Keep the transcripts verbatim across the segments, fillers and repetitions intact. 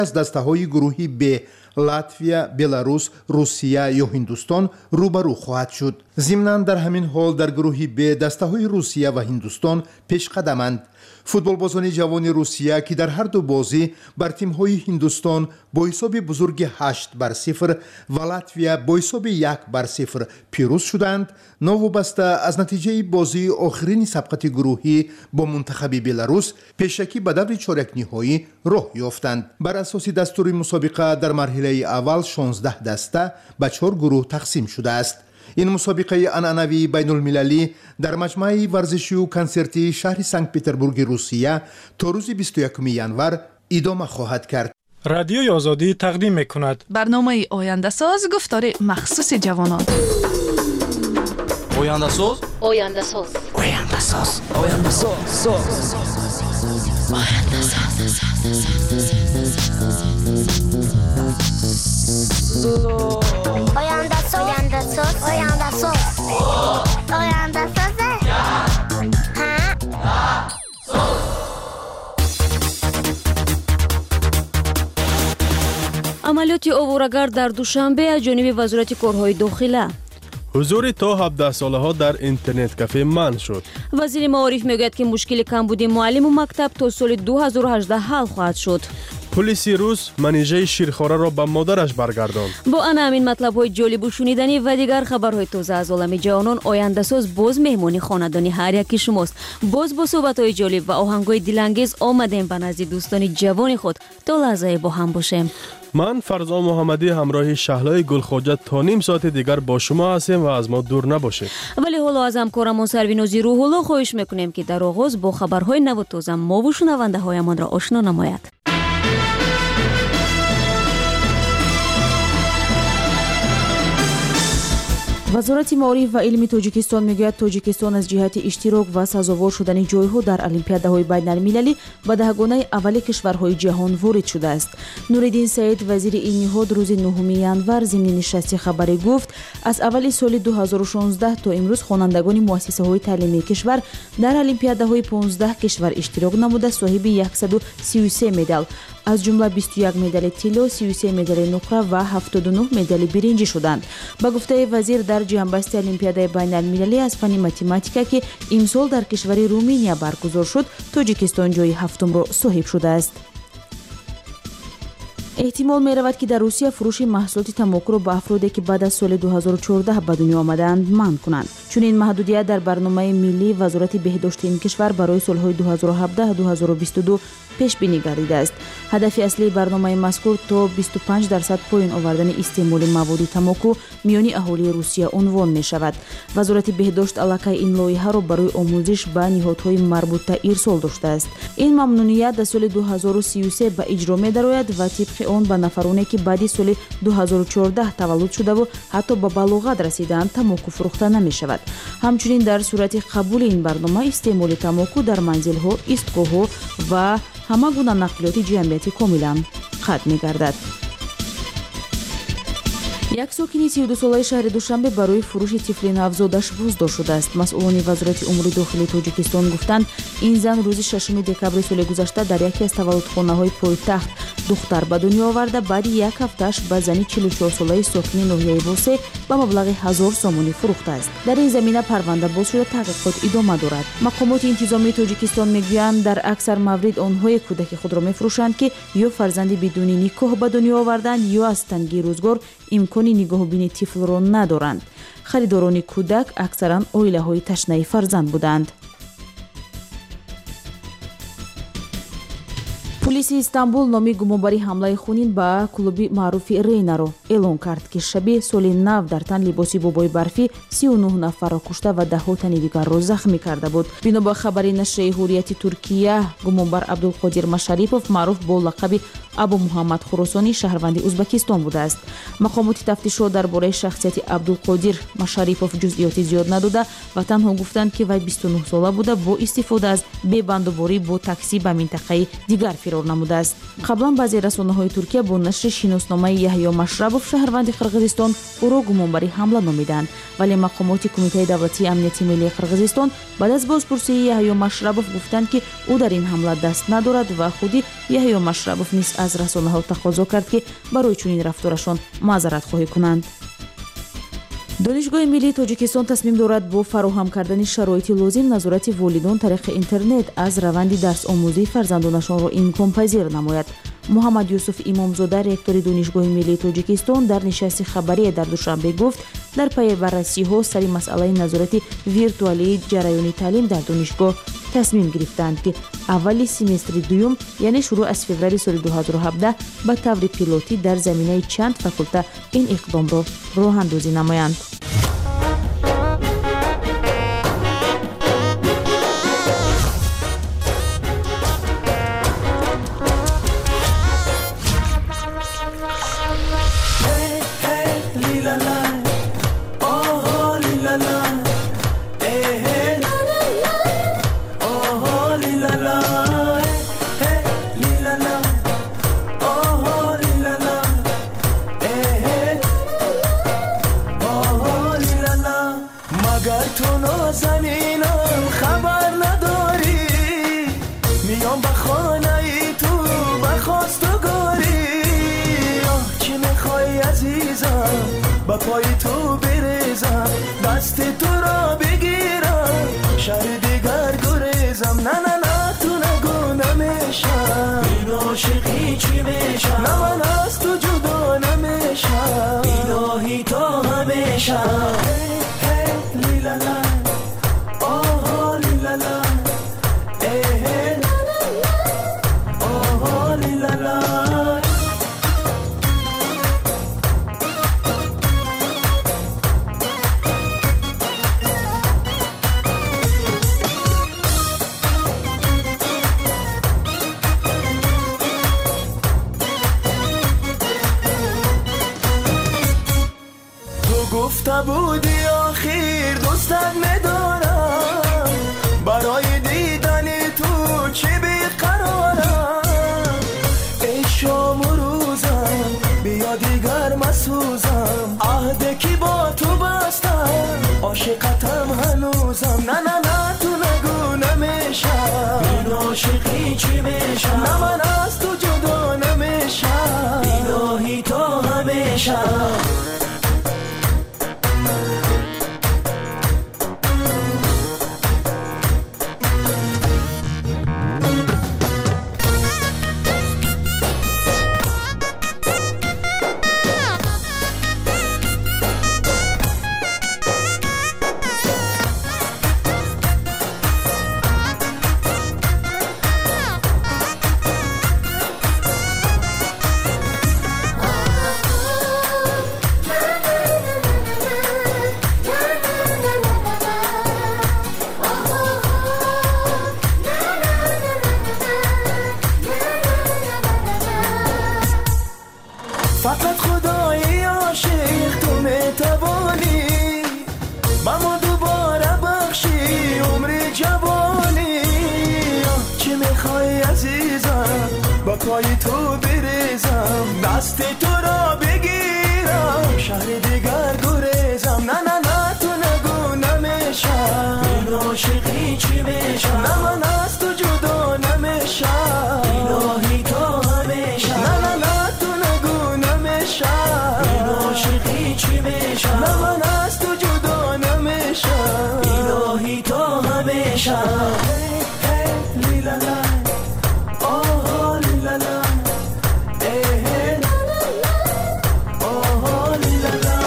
از دسته‌های گروهی ب لاتویا، بلاروس، روسیه یا هندوستان روبرو خواهد شد. ضمناً در همین حال در گروه ب دسته‌های روسیه و هندوستان پیش قدمند. فوتبالبازان جوان روسیه که در هر دو بازی بر تیم‌های هندوستان با حساب بزرگ هشت بر صفر و لاتویا با حساب یک بر صفر پیروز شدند، نوابسته از نتیجه بازی آخرین سبقت گروهی با منتخب بلاروس پیشکی به دور چهارک نهایی راه یافتند. بر اساس دستور مسابقه در مرحله اول شانزده دسته به چهار گروه تقسیم شده است. این مسابقه عنعنوی بین المللی در مجمع ورزشی و کنسرتی شهر سنت پترزبورگ روسیه تا روز بیست و یکم ژانویه ادامه خواهد کرد. رادیوی آزادی تقدیم می‌کند برنامه آینده ساز گفتار مخصوص جوانان. آینده ساز آینده ساز آینده ساز آینده ساز آینده ساز آینده ساز آینده ساز آینده ساز آینده ساز عملیات اوورگر در دوشنبه از جانب وزارت کارهای داخله. حضور تا هفده ساله ها در اینترنت کافه منع شد. وزیر معارف میگوید که مشکل کمبود معلم و مکتب تا سال دو هزار و هجده حل خواهد شد. پلیس روس منیژه شیرخواره را به مادرش برگرداند. با آن همین مطلب های جالب و شنیدنی و دیگر خبرهای تازه از عالم جوانان آینده ساز باز مهمانی خاندانی هر یکی شماست. باز با صحبت های جالب و آهنگای دلانگیز آمدیم به نزد دوستان جوان خود تا لحظه با هم باشیم. من فرزان محمدی همراه شهلای گلخواجه تا نیم ساعت دیگر با شما هستیم و از ما دور نباشید. ولی حالا از همکارمون سروینوزی روح الله خواهش میکنیم که در آغاز با خبرهای نو و تازه ما و شنونده هایمان را آشنا نماید. وزارت معارف و علم تاجیکستان میگوید تاجیکستان از جهت اشتراک و سزاوار شدن جایها در المپیادهای بین المللی به دهگانه اول کشورهای جهان وارد شده است. نورالدین سعید وزیر این نهاد روز نهم ژانویه ضمن نشست خبری گفت از اول سال دو هزار و شانزده تا امروز خوانندگان مؤسسه های تعلیمی کشور در المپیادهای پانزده کشور اشتراک نموده صاحب صد و سی و سه مدال از جمله بیست و یک مدال طلا، سی و سه مدال نقره و هفتاد و نه مدال برنجی شدند. با گفته وزیر در جنبسته المپیادهای بین المللی از فن متماتیکا که امسال در کشور رومانیا برگزار شد تاجیکستان جای هفتم را صاحب شده است. احتمال می رود که در روسیه فروش محصولات تنباکو را به افرادی که بعد از سال دو هزار و چهارده به دنیا آمدند منع کنند. چون این محدودیت در برنامه ملی وزارت بهداشت این کشور برای سالهای دو هزار و هفده تا دو هزار و بیست و دو پیش بینی گردیده است. هدف اصلی برنامه مذکور تا بیست و پنج درصد پایین آوردن استعمال مواد تنباکو میان اهالی روسیه عنوان می شود. وزارت بهداشت علاقه این لایحه را برای آموزش به نهادهای مربوطه ارسال داشته است. این ممنوعیت در سال دو هزار و سی و سه به اجرا می درآید و طبق آن به نفرانی که بعد سال دو هزار و چهارده تولد شده و حتی به بلوغت رسیدند تنباکو فروخته نمی شود. همچنین در صورت قبول این برنامه استعمال تنباکو در منزل‌ها، ایستگاه‌ها و همه گونه نقلیات جمعیتی کاملا قطع می گردد. یک ساکن سی و دو ساله شهر دوشنبه برای فروش طفل نوزادش بازداشت شده است. مسئولان وزارت امور داخلی تاجیکستان گفتند این زن روز ششم دکبر سال گذشته در یکی از تولدخانه‌های پایتخت دختر به دنیا آورده بعد یک هفتهش به زنی چهل و چهار ساله ساکن ناحیه واسه به مبلغ هزار سومانی فروخته است. در این زمینه پرونده باز شده تحقیقات ادامه دارد. مقامات انتظامی تاجیکستان میگویند در اکثر موارد آنهای کودک خود را میفروشند که یا فرزند بدون نکاح به دنیا آوردند یا از تنگی روزگار امکان نگاه بینی طفل را ندارند. خریداران کودک اکثرا عائله های تشنه فرزند بودند. پلیس استانبول نامی گمانباری حمله خونین به کلوبی معروف رینا را اعلام کرد که شب سال نو در تن لباسی بابای برفی سی و نه نفر را کشته و ده ها تن دیگر را زخمی کرده بود. بنا به خبر نشر حریت ترکیه گمانبار عبدالقادر مشریپوف معروف با لقب ابو محمد خراسانی شهروند ازبکستان بوده است. مقامات تفتیشات درباره شخصیت عبدالقادر مشریپوف جزئیات زیاد نداده و تنها گفتند که وی بیست و نه ساله بوده با استفاده از ببندوباری با تاکسی به منطقه دیگر فرار نموده است. قبلا بعضی رسانه‌های ترکیه با نشر شناسنامه یحیی مشربوف شهروند قرغیزستان او را گمانباری حمله نامیدند، ولی مقامات کمیته دولتی امنیت ملی قرغیزستان بعد از بازپرسی یحیی مشربوف گفتند که او در این حمله دست ندارد و خودی یحیی مشربوف نیز аз расонаҳо тақозо кард ки барои чунин рафторашон маъзаратхоҳӣ кунанд. донишгоҳи миллии тоҷикистон тасмим дорад бо фароҳам кардани шароити лозим назорати волидон тариқи интернет аз раванди дарсомӯзии фарзандонашонро имконпазир намояд. муҳаммад юсуф имомзода, ректори донишгоҳи миллии тоҷикистон, дар нишасти хабарие дар душанбе гуфт, дар пайи баррасиҳо сари масъалаи назорати виртуалии ҷараёни таълим дар донишгоҳ тасмим гирифтанд ки аввали семестри дуюм, яъне шурӯъ аз феврари соли дуҳазору ҳабдаҳ ба таври пилотӣ дар заминаи чанд факулта ин иқдомро роҳандозӣ намоянд. با پای تو بریزم دست تو را بگیرم شهر دیگر گریزم نه نه نه تو نگو نمیشم این عاشقی چی میشم نه من از تو جدا نمیشم الهی تا همیشه هی هی لیلا لا آه لیلا لا ای آه لیلا لا گفته بودی آخر دوستت میدارم برای دیدن تو چه بیقرارم ای شام و روزم بیا دیگر مسوزم عهده کی با تو بستم عاشقتم هنوزم نه نه نه تو نگو نمیشم این عاشقی چی میشم نه من از تو جدا نمیشم الهی تا همیشه فقط خدای عاشق تو میتوانی با ما دوباره بخشی عمر جوانی چی میخوای عزیزم با پای تو بریزم دست تو را بگیرم شهر دیگر گریزم نه نه نه تو نگو نمیشم این عاشقی چی میشم نه من از تو جدا نمیشم الهی تا همیشه نه نه نه این عاشقی چی میشم نه من از تو جدا نمیشم الهی تا همیشه هی هی لیلا لا آه لیلا لا ای آه لیلا لا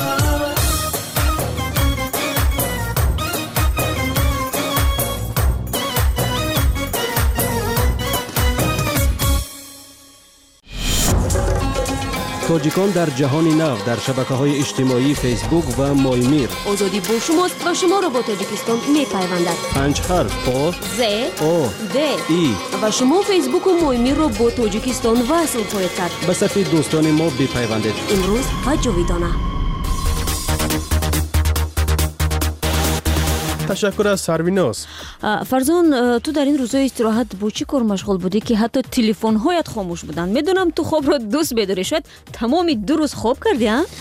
тоҷикон дар ҷаҳони нав дар шабакаҳои иҷтимоии фейсбук ва моймир. озодӣ бо шумост ва шуморо бо тоҷикистон мепайвандад. панҷ ҳарф о з о д и ва шумо фейсбуку моймирро бо тоҷикистон васл хоҳед кард. ба сафи дӯстони мо бипайвандед. имрӯз ва ҷовидона. ташаккур аз сарвинос. фарзон, ту дар ин рӯзҳои истироҳат бо чӣ кор машғул будӣ ки ҳатто телефонҳоят хомӯш буданд? медонам ту хобро дӯст медорӣ, шояд тамоми ду рӯз хоб кардӣ?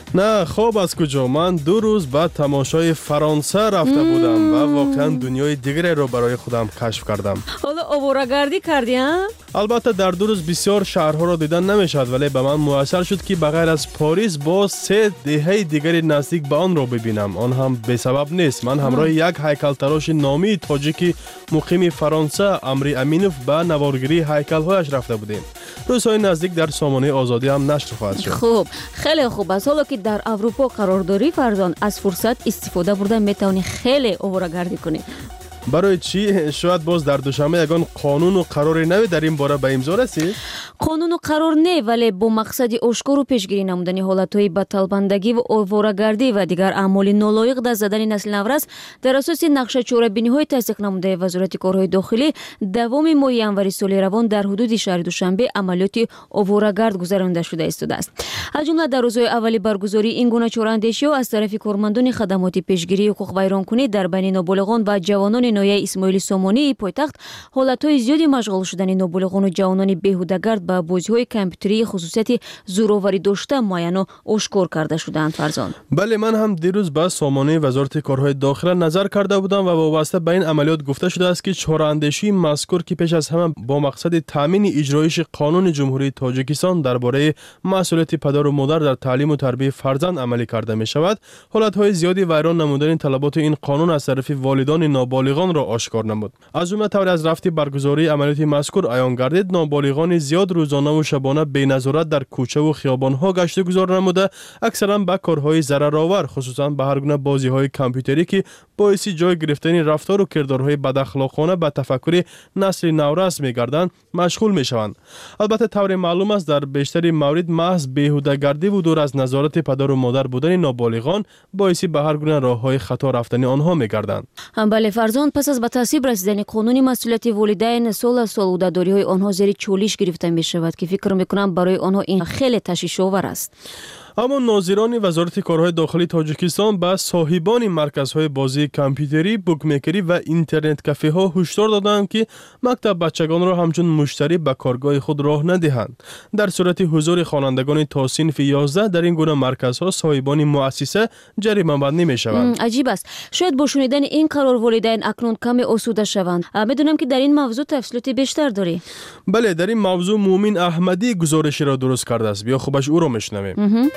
نه خواب از کجا، من دو روز بعد تماشای فرانسه رفته بودم و واقعا دنیای دیگری رو برای خودم کشف کردم. حالا آواره‌گردی کردی ها؟ البته در دو روز بسیار شهرها را دیدن نمیشد، ولی به من میسر شد که بغیر از پاریس باز سه دهه دیگری نزدیک به آن را ببینم. آن هم به سبب نیست. من همراه یک هیکل‌تراش نامی تاجیکی مقیم فرانسه امری امینوف به نوارگیری هیکل‌هایش رفته بودیم. روزهای نزدیک در سامانه آزادی هم نشر خواهد شد. خوب، خیلی خوب است. حالا که در اروپا قرار داری فرزان، از فرصت استفاده برده میتونی خیلی آواره‌گردی کنی. برای چی؟ شاید باز در دوشنبه یگان قانون و قراری نوی در این باره به امضا رسید؟ قانون و قرار نه، ولی با مقصد آشکار و پیشگیری نمودن حالت‌های بدطلبندگی و آواره‌گردی و دیگر اعمال نالایق دست زدن نسل نورس در اساس نقشه چاره‌بینی‌های تصدیق نموده وزارت کارهای داخلی دوام ماه ینوری سال روان در حدود شهر دوشنبه عملیات آواره‌گرد گذرانده شده است. از جمله در روزهای اولی برگزاری این گونه چاره‌اندیشی‌ها از طرف کارمندان خدمات پیشگیری حقوق ویرانکنی در بین نابالغان و جوانان نایه اسماعیل سامانی پایتخت حالت‌های زیادی مشغول شدن نابالغان و جوانان بیهوده‌گرد با بازی‌های کامپیوتری خصوصیت زوراوری داشته معین و آشکار کرده شدند. فرزان بله، من هم دیروز به سامانه وزارت کارهای داخلی نظر کرده بودم و وابسته به این عملیات گفته شده است که چاره‌اندیشی مذکور که پیش از همه با مقصد تامین اجرایش قانون جمهوری تاجیکستان درباره مسئولیت پدر و مادر در تعلیم و تربیت فرزند عملی کرده می شود، حالت‌های زیادی ویران نمودن طلبات این قانون از طرف والدان نابالغان را آشکار نمود. از جمله طور از رفتی برگزاری عملیات مذکور عیان گردید نابالغان زیاد روزانه و شبانه بی نظارت در کوچه و خیابان‌ها گشت و گذار نموده، اکثرا به کارهای ضررآور خصوصا به هر گونه بازی‌های کامپیوتری که باعث جای گرفتن رفتار و کردارهای بداخلاقانه به تفکر نسل نورس می‌گردند مشغول می‌شوند. البته طور معلوم است در بیشتر موارد محض بیهوده‌گردی و دور از نظارت پدر و مادر بودن نابالغان باعث به هر گونه راه‌های خطا رفتن آنها می‌گردند. بله فرزان، پس از به تصویب رسیدن قانون مسئولیت والدین سال سال عهده‌داری‌های آنها زیر چالش گرفته می‌شود که فکر می‌کنم برای آنها این خیلی تشویش‌آور است. اما ناظران وزارت کارهای داخلی تاجیکستان به صاحبان مرکزهای بازی کامپیوتری، بوکمیکری و اینترنت کافه ها هشدار دادند که مکتب بچگان را همچون مشتری به کارگاه خود راه ندهند. در صورت حضور خوانندگان تا صنف یازده در این گونه مرکزها صاحبان مؤسسه جریمه بندی می‌شوند. عجیب است. شاید با شنیدن این قرار والدین اکنون کمی آسوده شوند. می‌دونم که در این موضوع تفصیلات بیشتر داری. بله، در این موضوع مومن احمدی گزارشی را درست کرده است. بیا خوبش او را می‌شنویم.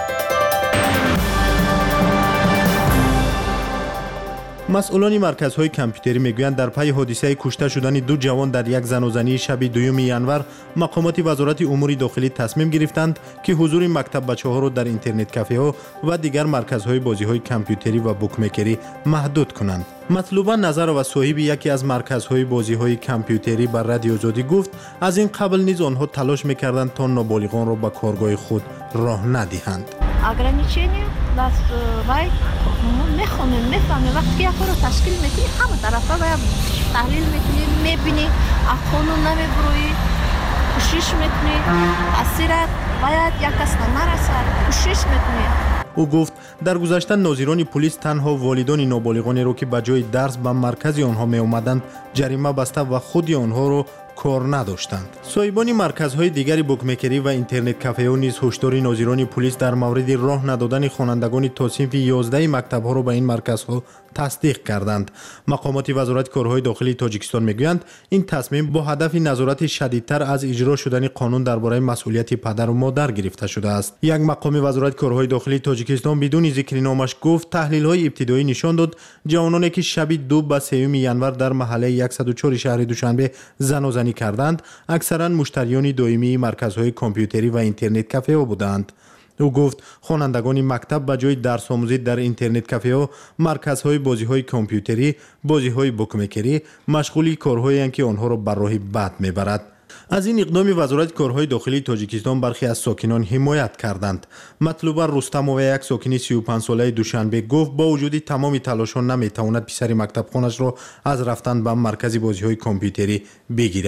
مسئولان مرکزهای کامپیوتری میگویند در پی حادثه کشته شدن دو جوان در یک زنوزنی شب دوم ینور مقامات وزارت امور داخلی تصمیم گرفتند که حضور مکتب بچه‌ها را در اینترنت کافه ها و دیگر مرکزهای بازی‌های کامپیوتری و بوکمیکری محدود کنند. مطلوبا نظر و صاحب یکی از مرکزهای بازی‌های کامپیوتری بر رادیو آزادی گفت از این قبل نیز آنها تلاش می‌کردند تا نابالغان را به کارگاه خود راه ندهند. ограничение нас вай میخونیم میفهمیم وقتی که یکی رو تشکیل میکنی همه طرفا باید تحلیل میکنی میبینی قانون نمیبروی کوشش میکنی اسیرت باید یک کس نرسد کوشش میکنی. او گفت در گذشته ناظران پلیس تنها والدان نابالغانی را که به جای درس به مرکز آنها می آمدند جریمه بسته و خود آنها را کار نداشتند. صاحبان مرکزهای دیگری بوکمیکری و اینترنت کافه ها نیز هشدار ناظران پلیس در مورد راه ندادن خوانندگان تا صنف یازده مکتب ها را به این مرکزها تصدیق کردند. مقامات وزارت کارهای داخلی تاجیکستان میگویند این تصمیم با هدف نظارت شدیدتر از اجرا شدن قانون درباره مسئولیت پدر و مادر گرفته شده است. یک مقام وزارت کارهای داخلی تاجیکستان بدون ذکر نامش گفت تحلیل های ابتدایی نشان داد جوانانی که شب دو به سوم ینور در محله صد و چهار شهر دوشنبه زنوزنی کردند اکثرا مشتریان دائمی مرکزهای کامپیوتری و اینترنت کافه ها بودند. او گفت خوانندگان مکتب به جای درس آموزی در اینترنت کافه ها مرکزهای بازی‌های کامپیوتری، بازی‌های بوکمیکری مشغولی کارهایی که آنها را بر راه بد میبرد. از این اقدام وزارت کارهای داخلی تاجیکستان برخی از ساکنان حمایت کردند. مطلوب رستموف یک ساکن سی و پنج ساله دوشنبه گفت با وجود تمام تلاش‌ها نمیتواند پسر مکتب خانش را از رفتن به مرکز بازی‌های کامپیوتری بگیرد.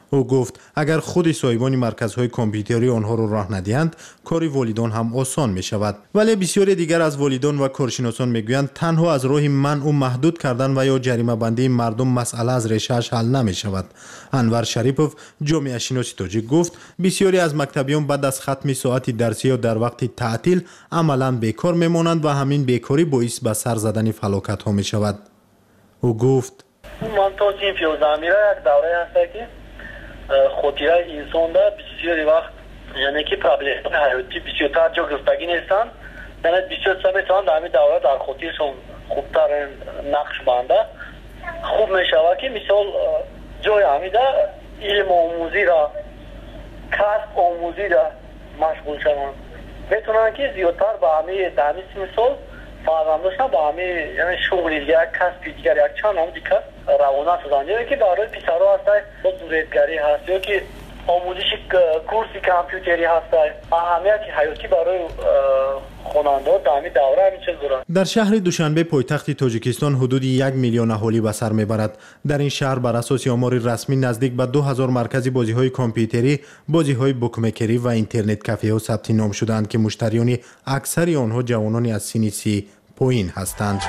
او گفت اگر خود صاحبان مرکزهای کامپیوتری آنها را راه ندهند کار والدان هم آسان می شود. ولی بسیاری دیگر از والدان و کارشناسان میگویند تنها از راه منع و محدود کردن و یا جریمه بندی مردم مسئله از ریشه‌اش حل نمی شود. انور شریپوف جامعه شناس تاجیک گفت بسیاری از مکتبیان بعد از ختم ساعت درسی یا در وقت تعطیل عملاً بیکار میمانند و همین بیکاری باعث به سر زدن فلاکت ها می شود. او گفت من توصیف یوزامیره یک دوره هست که خطیره انسان ده بسیاری وقت یعنی که پرابلم حیاتی بسیارتر جا گرفتگی نیستن یعنی بسیار سمیتان در همین دوره در خطیرشون خوبتر نقش بنده خوب می شود که مثال جای همیده علم آموزی را کسب آموزی را مشغول شدن بتونن که زیادتر به همین در همین مثال فعلا داشتن با همین یعنی شغلی یک کسبی دیگر یک چند هم دیگر روانه شدن یعنی که برای پیسرها هسته با دوریدگری هست یا که آموزش کورسی کامپیوتری هسته اهمیت حیاتی برای خواننده در همین دوره همین چیز دارن. در شهر دوشنبه پایتخت تاجیکستان حدود یک میلیون اهالی به سر میبرد. در این شهر بر اساس آمار رسمی نزدیک به دو هزار مرکز بازی‌های کامپیوتری، بازی‌های بوکمکری و اینترنت کافه‌ها ثبت نام شدند که مشتریان اکثر آنها جوانان از سن سی پایین هستند.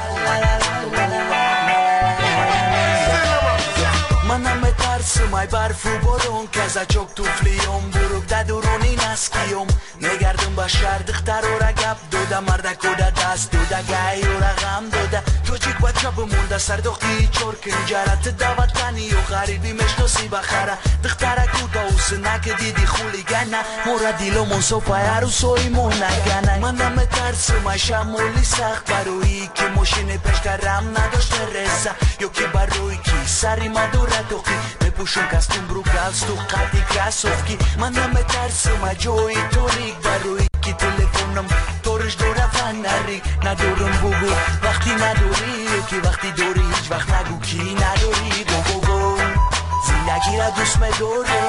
Sumai barfu boron kaza çok tufliyom buruk da duruni naskiyom negardım başar dıktar ora gap doda marda koda das doda gay ora gam doda çocuk bacha bumunda sardoqi çorkin jarat davatani yo garibi meshnosi bakhara dıktara kuda usna ke didi khuligana mora dilo mon sofayaru soy monagana manam tarsumai shamuli sakh barui ki moshine peshkaram nadoshte reza yo ki barui ki sari madura toqi پوشون کاستوم برو گالستو قدی کراسوفکی من همه ترسم جوی توریک بروی کی تلفنم تورش دورا فنری ندارم بگو وقتی نداری کی وقتی دوری هیچ وقت نگو کی نداری گو گو گو زندگی را دوست مداره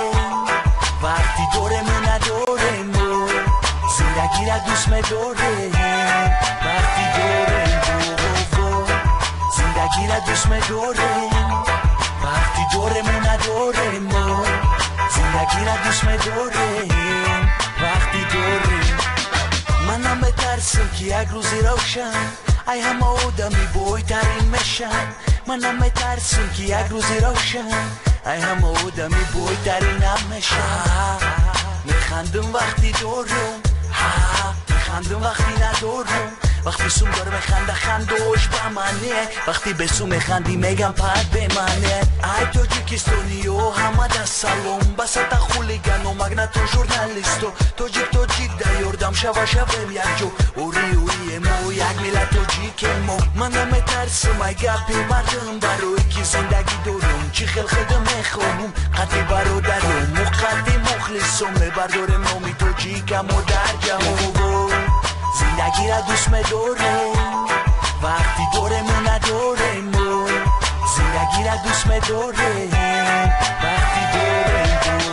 وقتی دوره می نداره مو زندگی را دوست مداره وقتی دوره گو گو گو زندگی را دوست مداره وقتی دورمون نداره ما زندگی را دوست مداره وقتی دوره منم بترسم که یک روزی روشن ای همه آدمی بایترین میشن منم بترسم که یک روزی روشن ای همه آدمی بایترین هم میشن میخندم وقتی دورم میخندم وقتی ندورم وقتی سوم داره میخنده خندوش به منه وقتی به سوم میخندی میگم پد به منه ای توجیکستانیو همه در سلام بساتا خولیگانو مگناتو ژورنالیستو توجیک توجیک در یردم شوا شویم یک جو اوری اوری مو یک میلت توجیک مو من نمیترسم ای گپی مردم برای که زندگی دارم چی خیل خدم میخوام قطعی برادرم و قطعی مخلصم بردارم نومی توجیکم و در جمع زندگی را دوست مداره وقتی دورمون نداره مو زندگی را دوست مداره وقتی دوره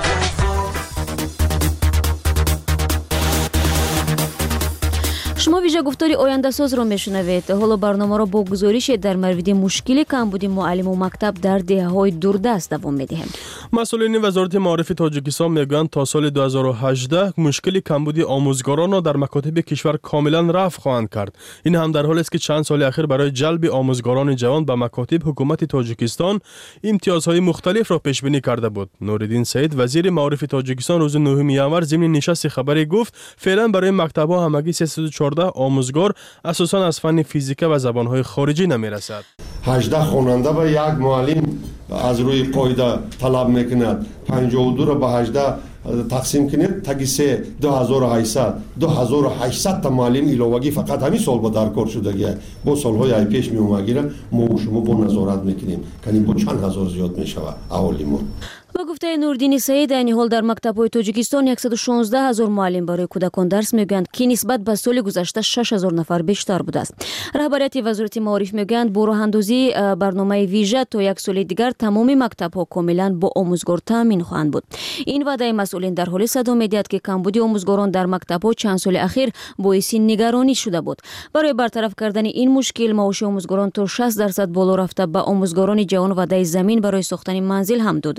شما ویژه گفتاری آینده ساز را میشنوید. حالا برنامه را با گزارش در مورد مشکل کمبود معلم و مکتب در دهه‌های دوردست دوام میدهیم. مسئولین وزارت معارف تاجیکستان میگویند تا سال دو هزار و هجده مشکل کمبود آموزگاران را در مکاتب کشور کاملا رفع خواهند کرد. این هم در حالی است که چند سال اخیر برای جلب آموزگاران جوان به مکاتب حکومت تاجیکستان امتیازهای مختلف را پیش بینی کرده بود. نوردین سعید وزیر معارف تاجیکستان روز نهم ینور ضمن نشست خبری گفت فعلا برای مکتب‌ها همگی سیصد و چهارده آموزگار اساساً از فن فیزیک و زبان‌های خارجی نمی‌رسد. هجده خواننده و یک معلم از روی قاعده طلب میکند. پنجاه و دو را به هجده تقسیم کنید تگیسه دو هزار و هشتصد دو هزار و هشتصد تا معلم علاوگی فقط همین سال با در کار شدگیه. با سالهای ای پیش می اومگیره ما و شما با نظارت میکنیم کنیم با چند هزار زیاد میشود اهالیمون. با گفته نوردین سعید در این حال در مکتب‌های تاجیکستان صد و شانزده هزار معلم برای کودکان درس میگویند که نسبت به سال گذشته شش هزار نفر بیشتر بوده است. رهبریت وزارت معارف میگویند با راه اندازی برنامه ویژه تا یک سال دیگر تمام مکتب‌ها کاملا با آموزگار تامین خواهند بود. این وعده مسئولین در حال صدا میدهد که کمبود آموزگاران در مکتب‌ها چند سال اخیر باعث نگرانی شده بود. برای برطرف کردن این مشکل معاش آموزگاران تا شصت درصد بالا رفته به آموزگاران جوان وعده زمین برای ساختن منزل هم داده شد.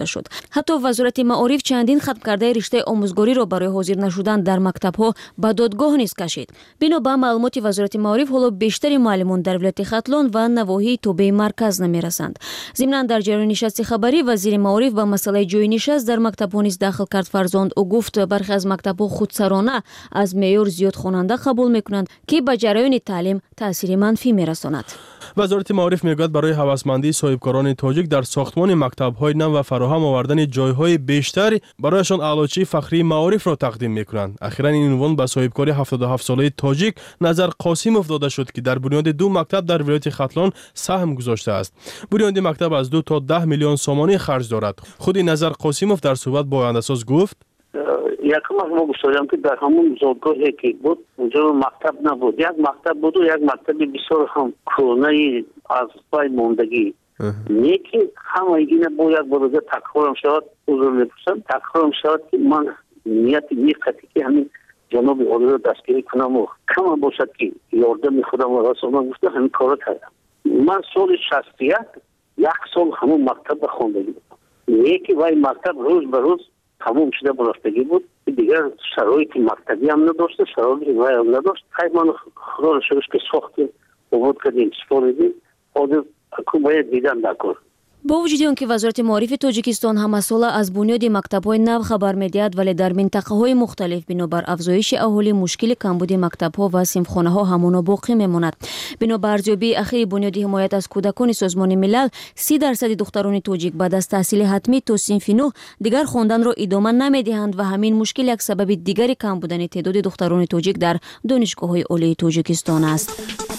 ҳатто вазорати маориф чандин хатм кардаи риштаи омӯзгориро барои ҳозир нашудан дар мактабҳо ба додгоҳ низ кашид. бино ба маълумоти вазорати маориф ҳоло бештари муаллимон дар вилояти хатлон ва навоҳии тобеи марказ намерасанд. зимнан дар ҷараёни нишасти хабарӣ вазири маориф ба масъалаи ҷойи нишаст дар мактабҳо низ дахл кард фарзонд. ӯ гуфт бархе аз мактабҳо худсарона аз меъёр зиёд хонанда қабул мекунанд ки ба ҷараёни таълим таъсири манфӣ мерасонад. вазорати маориф мегӯяд барои ҳавасмандии соҳибкорони тоҷик дар сохтмони мактабҳои нав ва фароҳам овардани ҷойҳои бештар барояшон аълочии фахрии маорифро тақдим мекунанд. ахиран ин унвон ба соҳибкори ҳафтоду ҳафт солаи тоҷик Назар Қосимов дода шуд, ки дар бунёди ду мактаб дар вилояти Хатлон саҳм гузоштааст. бунёди мактаб аз ду то даҳ миллион сомонӣ харҷ дорад. худи Назар Қосимов дар суҳбат бо Ояндасоз гуфт: якум аз мо гуфтодам ки дар ҳамун зодгоҳе ки буд онҷо мактаб набуд, як мактаб буду, як мактаби бисёр ҳам кӯнаи аз пай мондагӣ не ки ҳамаи ина бояд барода такрорам шавад. узр мепурсам, такрорам шавад ки ман нияти меқати ки ҳамин ҷаноби олиро дастгирӣ кунаму кама бошад ки ёрдами худамро расонам гуфта ҳамин кора кардам. ман соли шасту як як сол ҳамун мактабда хондагӣ будам. не ки вай мактаб рӯз ба рӯз тамом шуда барофтагӣ буд, дигар шароити мактабӣ ҳам надошта, шароити вай ҳам надошт. хай ман худоро шукр ки сохтем, обод кардем, сфоридем, ҳозир акун бояд дидан дар кор. бо вуҷуди он ки вазорати маорифи тоҷикистон ҳамасола аз бунёди мактабҳои нав хабар медиҳад, вале дар минтақаҳои мухталиф бинобар афзоиши аҳолӣ мушкили камбуди мактабҳо ва синфхонаҳо ҳамоно боқӣ мемонад. бино ба арзёбии ахири бунёди ҳимоят аз кӯдакони созмони милал, си дарсади духтарони тоҷик баъд аз таҳсили ҳатмӣ то синфи нӯҳ дигар хонданро идома намедиҳанд ва ҳамин мушкил як сабаби дигари кам будани теъдоди духтарони тоҷик дар донишгоҳҳои олии тоҷикистон аст.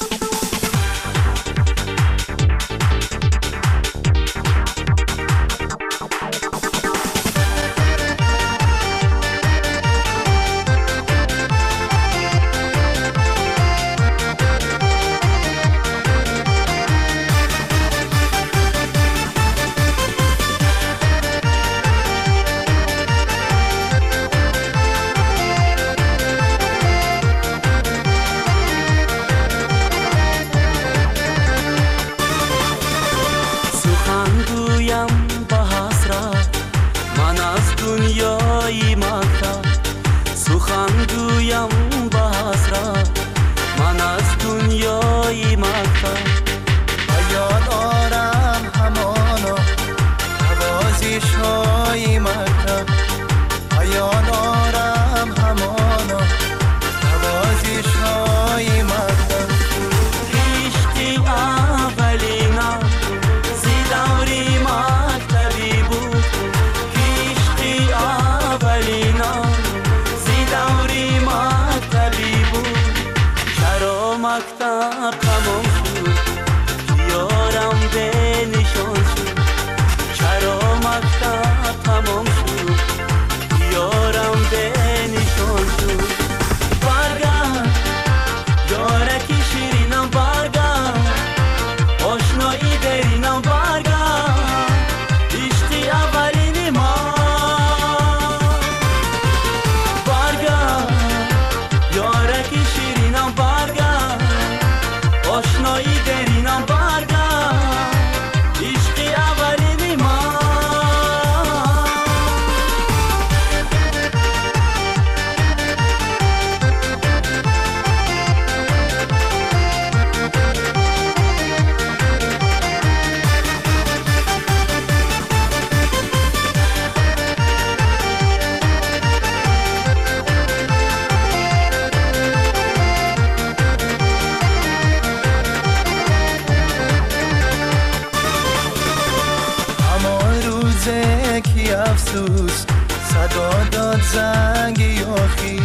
افسوس صدا داد زنگ یاخی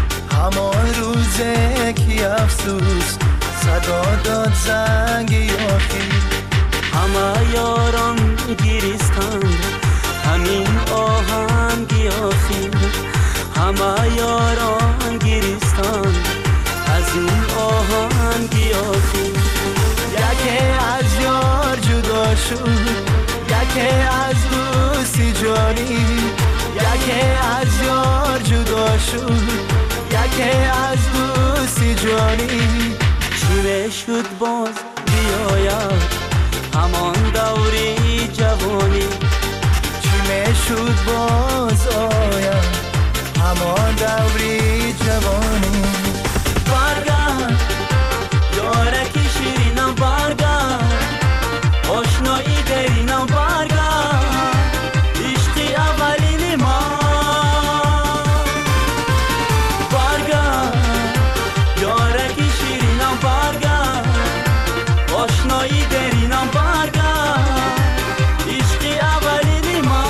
همان روزه کی افسوس صدا داد زنگ یاخی همه یاران گریستند همین آهنگ یاخی همه یاران گریستند از این آهنگ یاخی یکی از یار جدا شد یکی از دوستی جانی یکی از یار جدا شد یکی از دوستی جانی چی شد باز بیاید همان دوری جوانی چی شد باز آیم همان دوری جوانی برگرد یارکی شیرینم برگرد آشنایی درینم برگرد عشقی اولین ما برگرد یارکی شیرینم برگرد آشنایی درینم برگرد عشقی اولین ما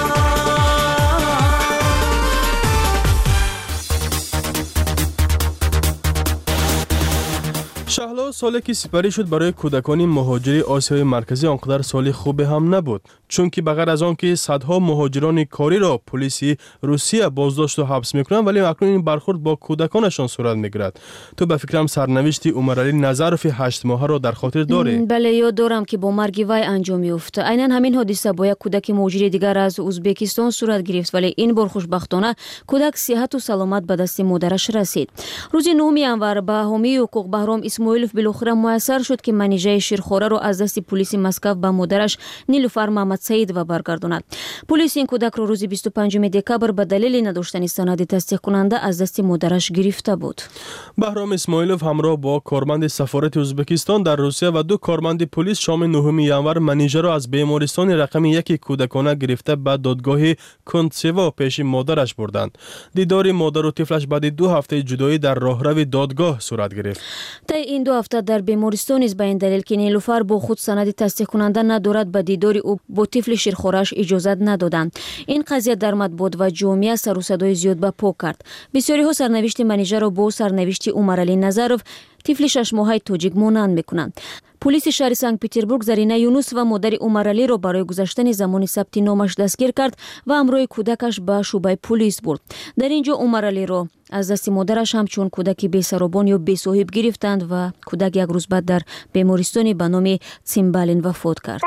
شهلا سالی که سپری شد برای کودکان مهاجری آسیای مرکزی آنقدر سالی خوبی هم نبود، چون که بغیر از آن که صدها مهاجران کاری را پلیس روسیه بازداشت و حبس میکنند، ولی اکنون این برخورد با کودکانشان صورت میگیرد. تو به فکرم سرنوشت عمرعلی نظروف هشت ماهه را در خاطر داری؟ بله، یاد دارم که با مرگ وی انجام یافت. عیناً همین حادثه با یک کودک مهاجر دیگر از ازبکستان صورت گرفت، ولی این بار خوشبختانه کودک صحت و سلامت به دست مادرش رسید. روز نهم январ به حامی حقوق بهرام اسماعیلوف بالاخره میسر شد که منیژه شیرخواره را از دست پلیس مسکو به مادرش نیلوفر محمد سعید و برگرداند. پلیس این کودک را روز بیست و پنجم دکبر به دلیل نداشتن سند تصدیق کننده از دست مادرش گرفته بود. بهرام اسماعیلوف همراه با کارمند سفارت ازبکستان در روسیه و دو کارمند پلیس شام نهم январ منیژه را از بیمارستان رقم یک کودکانه گرفته به دادگاه کنتسوا پیش مادرش بردند. دیدار مادر و طفلش بعد دو هفته جدایی در راهرو دادگاه صورت گرفت. تا این دو هفته در بیمارستان است، به این دلیل که نیلوفر با خود سند تصدیق کننده ندارد به دیدار او با طفل شیرخوارش اجازه ندادند. این قضیه در مطبوعات و جامعه سر و صدای زیاد به پا کرد. بسیاری ها سرنوشت منیژه را با سرنوشت عمرعلی نظروف طفل شش ماهه تاجیک مانند میکنند. پلیس شهر سنت پترزبورگ زرینه یونوس و مادر عمرعلی را برای گذشتن زمان ثبت نامش دستگیر کرد و همراه کودکش به شعبه پلیس برد. در اینجا عمرعلی را از دست مادرش همچون کودکی بی سربان یا بی صاحب گرفتند و کودک یک روز بعد در بیمارستانی به نام تسیمبالین وفات کرد.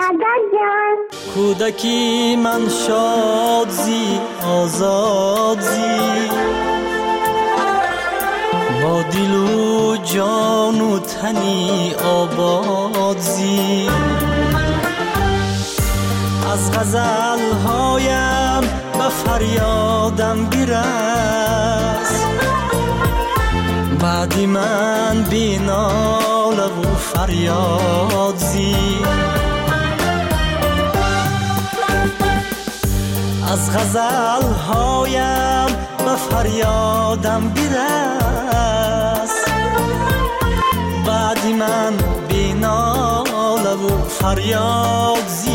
کودکی من شاد زی آزاد زی با دل و جان و تنی آباد زی از غزل هایم به فریادم برس بعدی من بیناله و فریاد زی از غزل هایم به فریادم برس بعدی من بیناله و فریاد زی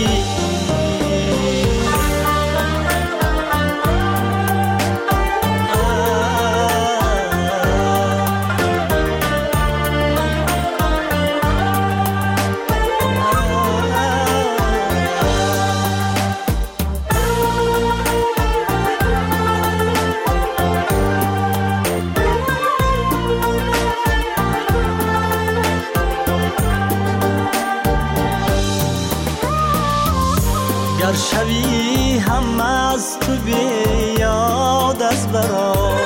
گر شوی هم از تو بیاد از برا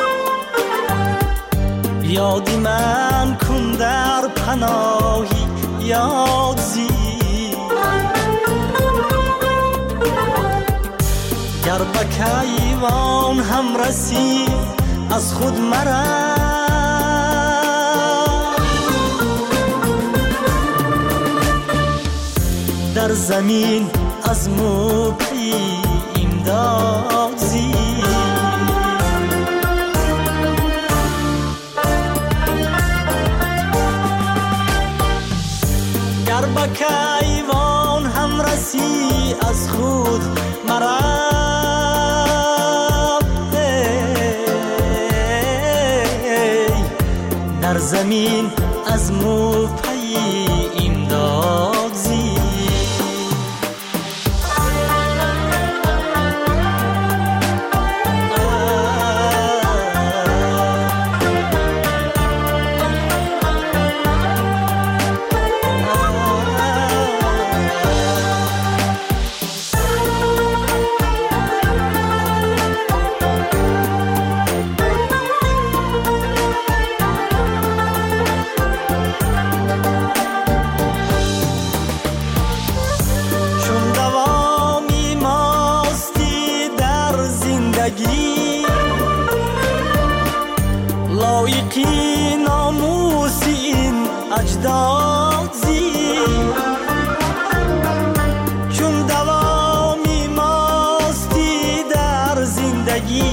یادی من کن در پناهی یاد زی گر به کیوان هم رسی از خود مرا در زمین از مو پی امداد زی گر به کیوان هم رسی از خود مرا در زمین از مو پی امداد زی لایقی ناموس این اجداد زی چون دوامی ماستی در زندگی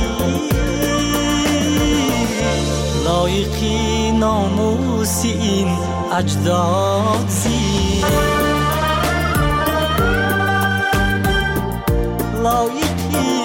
لایقی ناموس این اجداد زی لایقی